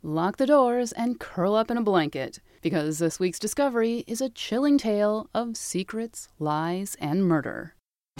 lock the doors and curl up in a blanket, because this week's discovery is a chilling tale of secrets, lies, and murder.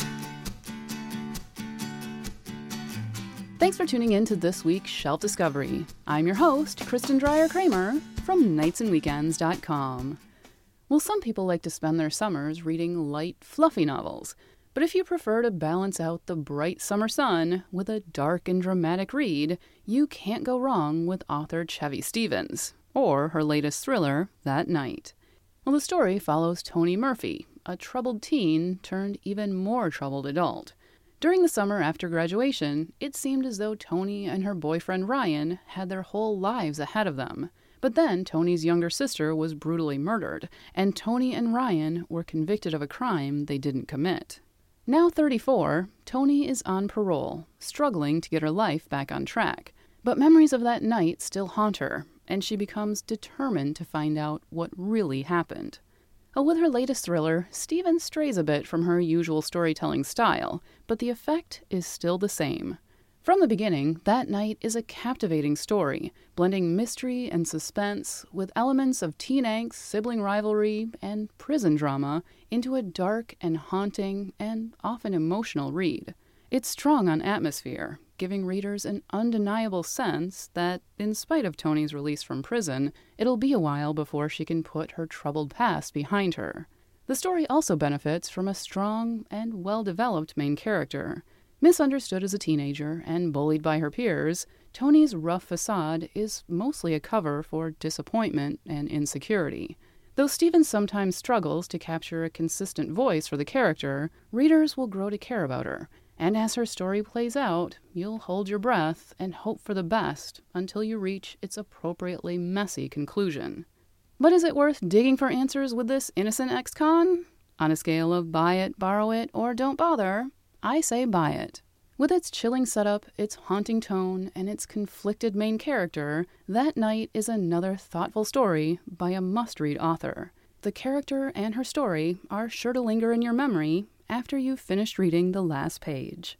Thanks for tuning in to this week's Shelf Discovery. I'm your host, Kristen Dreyer-Kramer from nightsandweekends.com. Well, some people like to spend their summers reading light, fluffy novels. But if you prefer to balance out the bright summer sun with a dark and dramatic read, you can't go wrong with author Chevy Stevens, or her latest thriller, That Night. Well, the story follows Toni Murphy, a troubled teen turned even more troubled adult. During the summer after graduation, it seemed as though Toni and her boyfriend Ryan had their whole lives ahead of them. But then Toni's younger sister was brutally murdered, and Toni and Ryan were convicted of a crime they didn't commit. Now 34, Toni is on parole, struggling to get her life back on track. But memories of that night still haunt her, and she becomes determined to find out what really happened. With her latest thriller, Stevens strays a bit from her usual storytelling style, but the effect is still the same. From the beginning, That Night is a captivating story, blending mystery and suspense with elements of teen angst, sibling rivalry, and prison drama into a dark and haunting and often emotional read. It's strong on atmosphere, giving readers an undeniable sense that, in spite of Toni's release from prison, it'll be a while before she can put her troubled past behind her. The story also benefits from a strong and well-developed main character. Misunderstood as a teenager and bullied by her peers, Toni's rough facade is mostly a cover for disappointment and insecurity. Though Stevens sometimes struggles to capture a consistent voice for the character, readers will grow to care about her. And as her story plays out, you'll hold your breath and hope for the best until you reach its appropriately messy conclusion. But is it worth digging for answers with this innocent ex-con? On a scale of buy it, borrow it, or don't bother, I say buy it. With its chilling setup, its haunting tone, and its conflicted main character, That Night is another thoughtful story by a must-read author. The character and her story are sure to linger in your memory after you've finished reading the last page.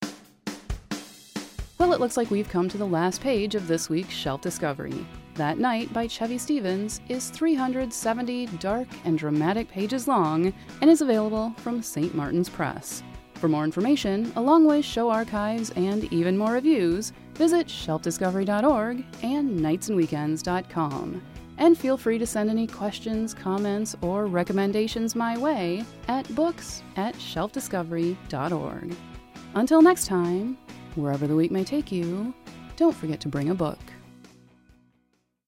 Well, it looks like we've come to the last page of this week's Shelf Discovery. That Night by Chevy Stevens is 370 dark and dramatic pages long and is available from St. Martin's Press. For more information, along with show archives and even more reviews, visit shelfdiscovery.org and nightsandweekends.com. And feel free to send any questions, comments, or recommendations my way at books@shelfdiscovery.org. Until next time, wherever the week may take you, don't forget to bring a book.